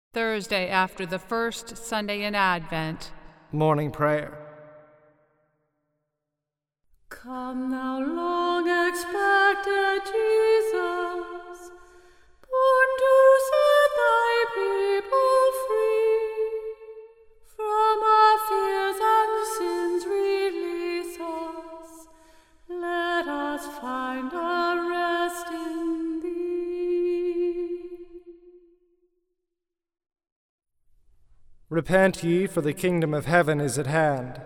Thursday after the first Sunday in Advent. Morning Prayer. Come thou long expected Jesus, born to set thy people free. From our fears and sins release us, let us find our rest in thee. Repent ye, for the kingdom of heaven is at hand.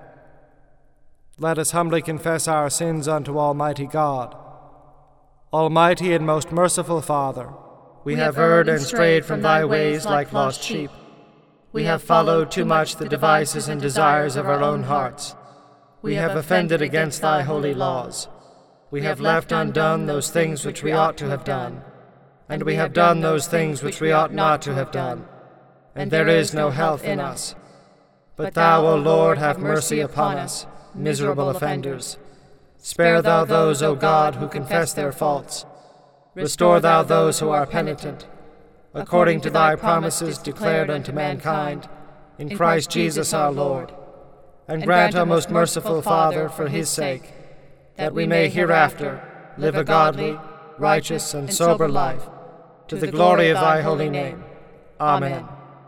Let us humbly confess our sins unto Almighty God. Almighty and most merciful Father, we have erred and strayed from thy ways like lost sheep. We have followed too much the devices and desires of our own hearts. We have offended against thy holy laws. We have left undone those things which we ought to have done, and we have done those things which we ought not to have done. And there is no health in us. But thou, O Lord, have mercy upon us, miserable offenders. Spare thou those, O God, who confess their faults. Restore thou those who are penitent, according to thy promises declared unto mankind, in Christ Jesus our Lord. And grant, O most merciful Father, for his sake, that we may hereafter live a godly, righteous, and sober life, to the glory of thy holy name. Amen.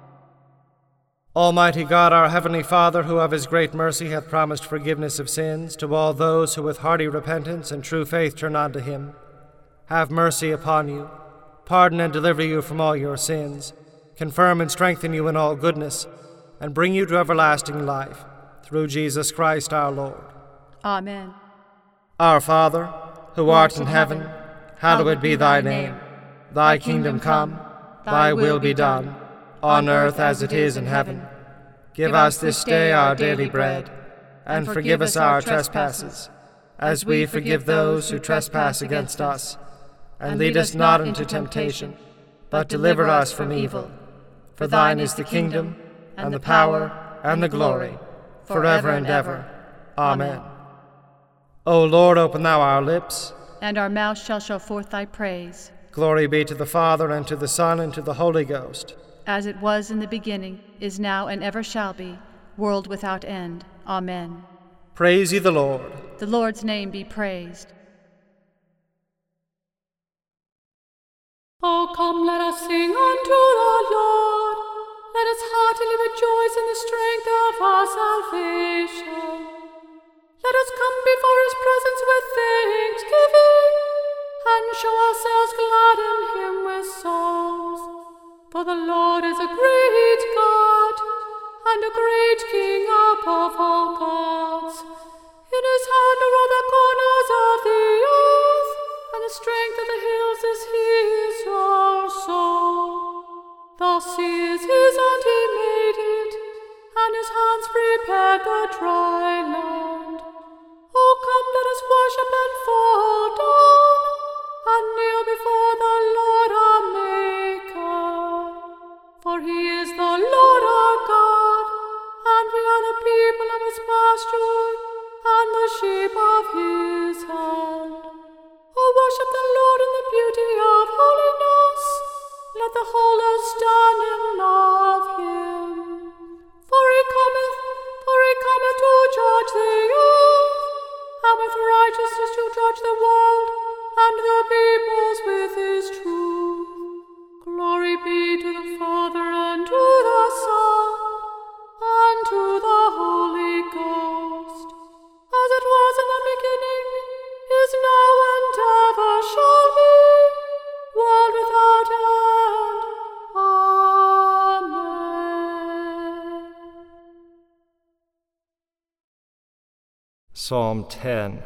Almighty God, our heavenly Father, who of his great mercy hath promised forgiveness of sins to all those who with hearty repentance and true faith turn unto him, have mercy upon you, pardon and deliver you from all your sins, confirm and strengthen you in all goodness, and bring you to everlasting life, through Jesus Christ our Lord. Amen. Our Father, who art in heaven, hallowed be thy name. Thy kingdom come, thy will be done, on earth as it is in heaven. Give us this day our daily bread, and forgive us our trespasses, as we forgive those who trespass against us. And lead us not into temptation, but deliver us from evil. For thine is the kingdom, and the power, and the glory, forever and ever. Amen. O Lord, open thou our lips, And our mouth shall show forth thy praise. Glory be to the Father, and to the Son, and to the Holy Ghost, As it was in the beginning, is now, and ever shall be, world without end. Amen. Praise ye the Lord. The Lord's name be praised. Oh, come, let us sing unto the Lord. Let us heartily rejoice in the strength of our salvation. Let us come before his presence with thanksgiving, and show ourselves glad in him with songs. For the Lord is a great God, and a great King above all gods. In his hand are all the corners of the earth, and the strength of the hills is his also. The sea is his, and he made it, and his hands prepared the dry land. Oh, come, let us worship and fall down, and kneel before the Lord our Maker. For he is the Lord our God, and we are the people of his pasture, and the sheep of his hand. Oh, worship the Lord in the beauty of holiness. Let the whole earth stand in awe of him. For he cometh to judge the earth, and with righteousness to judge the world, and the peoples with his truth. Glory be to the Father, and to the Son, and to the Holy Ghost, as it was in the beginning, is now, and ever shall be, world without end. Amen. Psalm 10.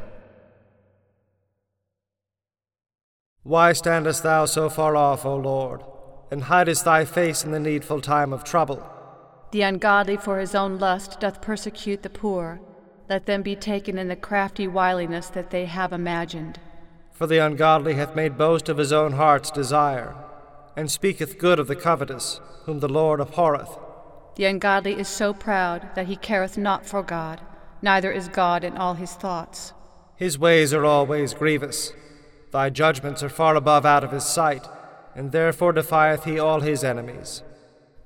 Why standest thou so far off, O Lord, and hidest thy face in the needful time of trouble? The ungodly for his own lust doth persecute the poor. Let them be taken in the crafty wiliness that they have imagined. For the ungodly hath made boast of his own heart's desire, and speaketh good of the covetous, whom the Lord abhorreth. The ungodly is so proud that he careth not for God, neither is God in all his thoughts. His ways are always grievous. Thy judgments are far above out of his sight, and therefore defieth he all his enemies.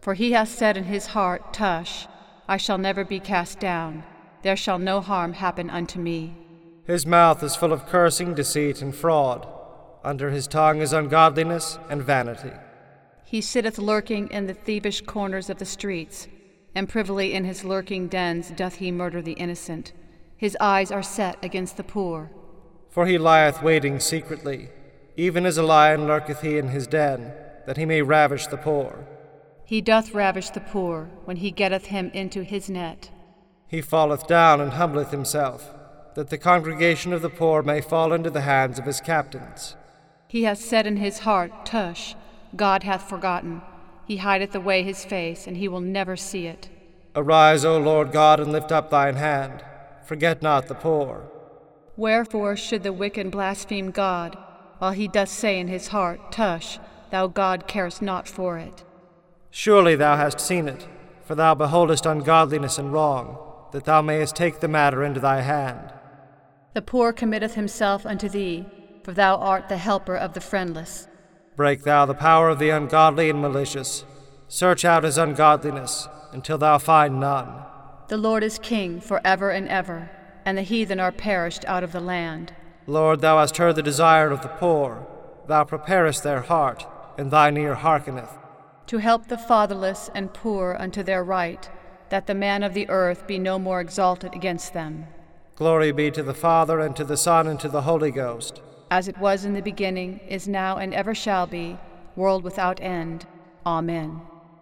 For he hath said in his heart, Tush, I shall never be cast down. There shall no harm happen unto me. His mouth is full of cursing, deceit, and fraud. Under his tongue is ungodliness and vanity. He sitteth lurking in the thievish corners of the streets, and privily in his lurking dens doth he murder the innocent. His eyes are set against the poor. For he lieth waiting secretly, even as a lion lurketh he in his den, that he may ravish the poor. He doth ravish the poor, when he getteth him into his net. He falleth down and humbleth himself, that the congregation of the poor may fall into the hands of his captains. He hath said in his heart, Tush, God hath forgotten. He hideth away his face, and he will never see it. Arise, O Lord God, and lift up thine hand. Forget not the poor. Wherefore should the wicked blaspheme God, while he doth say in his heart, Tush, thou God carest not for it? Surely thou hast seen it, for thou beholdest ungodliness and wrong, that thou mayest take the matter into thy hand. The poor committeth himself unto thee, for thou art the helper of the friendless. Break thou the power of the ungodly and malicious. Search out his ungodliness, until thou find none. The Lord is king for ever and ever, and the heathen are perished out of the land. Lord, thou hast heard the desire of the poor. Thou preparest their heart, and thine ear hearkeneth. To help the fatherless and poor unto their right, that the man of the earth be no more exalted against them. Glory be to the Father, and to the Son, and to the Holy Ghost. As it was in the beginning, is now, and ever shall be, world without end. Amen.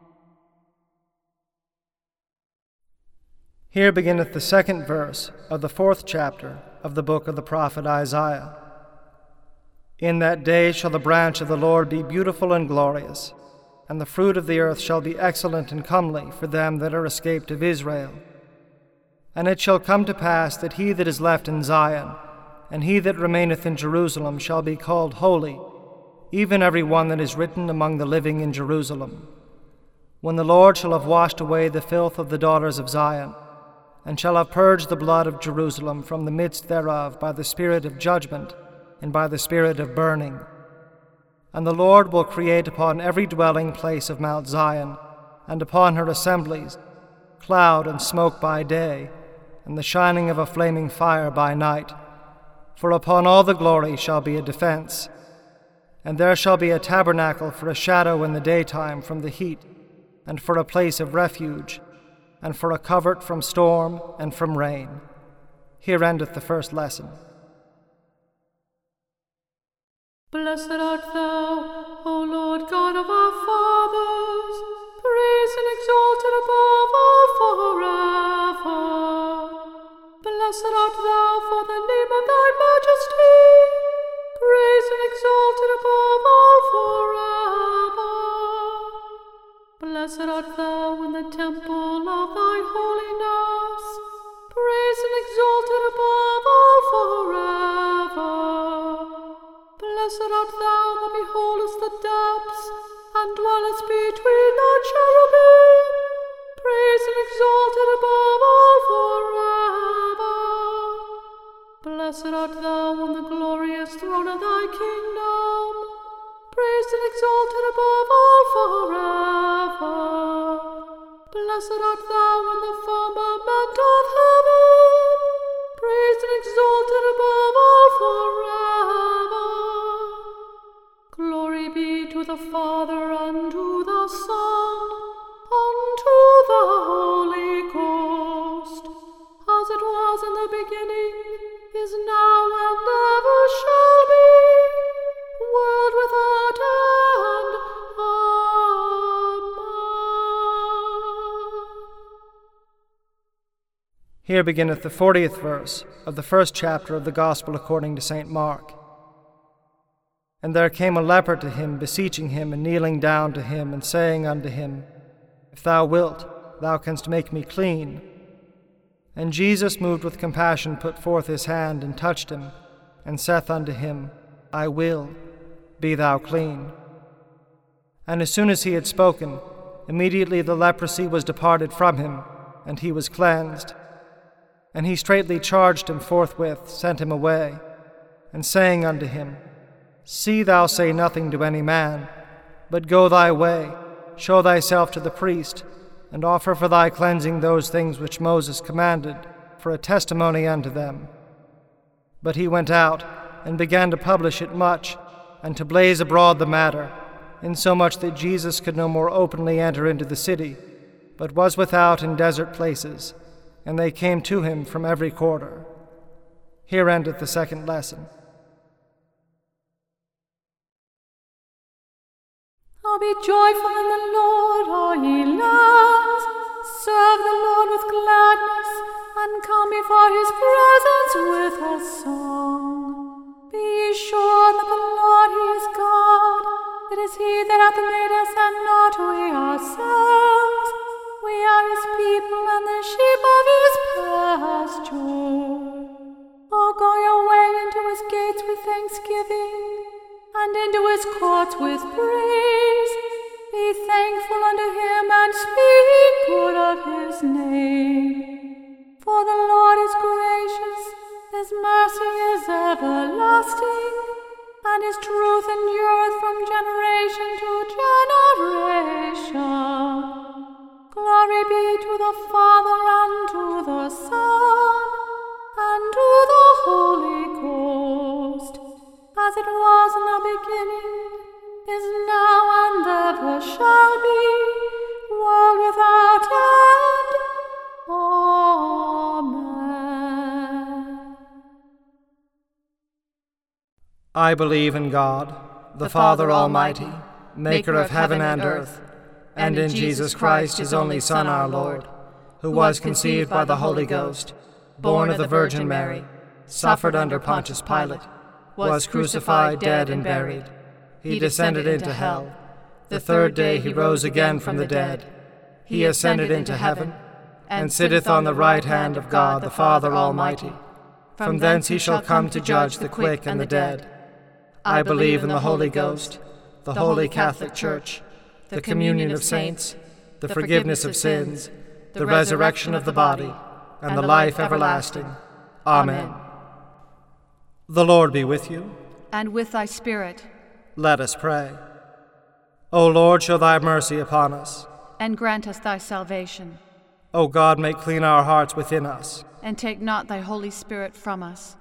Here beginneth the second verse of the 4th chapter of the book of the prophet Isaiah. In that day shall the branch of the Lord be beautiful and glorious, and the fruit of the earth shall be excellent and comely for them that are escaped of Israel. And it shall come to pass that he that is left in Zion, and he that remaineth in Jerusalem shall be called holy, even every one that is written among the living in Jerusalem. When the Lord shall have washed away the filth of the daughters of Zion, and shall have purged the blood of Jerusalem from the midst thereof by the spirit of judgment and by the spirit of burning. And the Lord will create upon every dwelling place of Mount Zion, and upon her assemblies, cloud and smoke by day, and the shining of a flaming fire by night. For upon all the glory shall be a defense. And there shall be a tabernacle for a shadow in the daytime from the heat, and for a place of refuge, and for a covert from storm and from rain. Here endeth the first lesson. Blessed art thou, O Lord God of our fathers, praised and exalted above all forever. Blessed art thou for the name of thy majesty, praised and exalted above all forever. Blessed art thou in the temple of thy holiness, praised and exalted above all forever. Blessed art thou that beholdest the depths, and dwellest between the cherubim, praised and exalted above all forever. Blessed art thou on the glorious throne of thy kingdom, praised and exalted above all forever. Blessed art thou in the firmament of heaven, praised and exalted above all forever. Glory be to the Father, and to the Son, and to the Holy Ghost, as it was in the beginning, is now, and ever shall be, world without end. Amen. Here beginneth the 40th verse of the 1st chapter of the Gospel according to St. Mark. And there came a leper to him, beseeching him, and kneeling down to him, and saying unto him, If thou wilt, thou canst make me clean. And Jesus, moved with compassion, put forth his hand, and touched him, and saith unto him, I will, be thou clean. And as soon as he had spoken, immediately the leprosy was departed from him, and he was cleansed. And he straitly charged him forthwith, sent him away, and saying unto him, See thou say nothing to any man, but go thy way, show thyself to the priest, and offer for thy cleansing those things which Moses commanded, for a testimony unto them. But he went out, and began to publish it much, and to blaze abroad the matter, insomuch that Jesus could no more openly enter into the city, but was without in desert places, and they came to him from every quarter. Here endeth the second lesson. Oh, be joyful in the Lord, all ye lands. Serve the Lord with gladness, and come before his presence with a song. Be ye sure that the Lord, he is God. It is he that hath made us, and not we ourselves. We are his people, and the sheep of his pasture. Oh, go your way into his gates with thanksgiving, and into his courts with praise. Be thankful unto him, and speak good of his name. For the Lord is gracious, his mercy is everlasting, and his truth endureth from generation to generation. Glory be to the Father, and to the Son, and to the Holy Ghost, as it was in the beginning, is now, and ever shall be, world without end. Amen. I believe in God, the Father Almighty, maker of heaven and earth, and in Jesus Christ, his only Son, our Lord, who was conceived by the Holy Ghost, born of the Virgin Mary, suffered under Pontius Pilate, was crucified, dead, and buried. He descended into hell. The third day he rose again from the dead. He ascended into heaven, and sitteth on the right hand of God the Father Almighty. From thence he shall come to judge the quick and the dead. I believe in the Holy Ghost, the Holy Catholic Church, the communion of saints, the forgiveness of sins, the resurrection of the body, and the life everlasting. Amen. The Lord be with you. And with thy spirit. Let us pray. O Lord, show thy mercy upon us. And grant us thy salvation. O God, make clean our hearts within us. And take not thy Holy Spirit from us.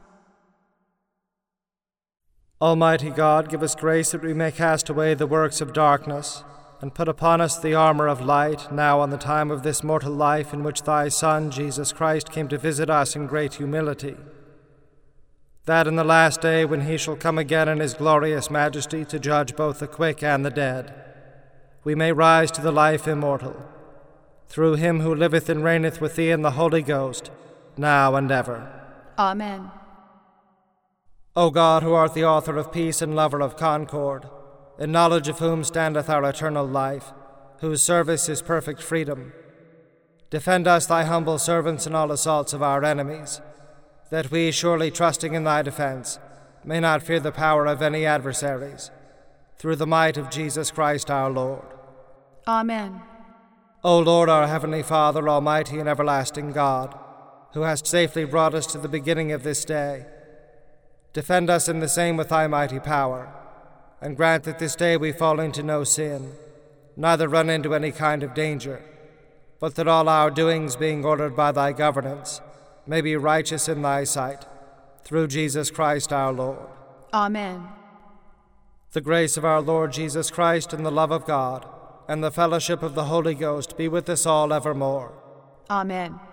Almighty God, give us grace that we may cast away the works of darkness, and put upon us the armor of light, now in the time of this mortal life in which thy Son, Jesus Christ, came to visit us in great humility, that in the last day, when he shall come again in his glorious majesty to judge both the quick and the dead, we may rise to the life immortal, through him who liveth and reigneth with thee in the Holy Ghost, now and ever. Amen. O God, who art the author of peace and lover of concord, in knowledge of whom standeth our eternal life, whose service is perfect freedom, defend us, thy humble servants, in all assaults of our enemies, that we, surely trusting in thy defense, may not fear the power of any adversaries, through the might of Jesus Christ our Lord. Amen. O Lord, our heavenly Father, almighty and everlasting God, who hast safely brought us to the beginning of this day, defend us in the same with thy mighty power, and grant that this day we fall into no sin, neither run into any kind of danger, but that all our doings, being ordered by thy governance, may be righteous in thy sight, through Jesus Christ our Lord. Amen. The grace of our Lord Jesus Christ, and the love of God, and the fellowship of the Holy Ghost be with us all evermore. Amen.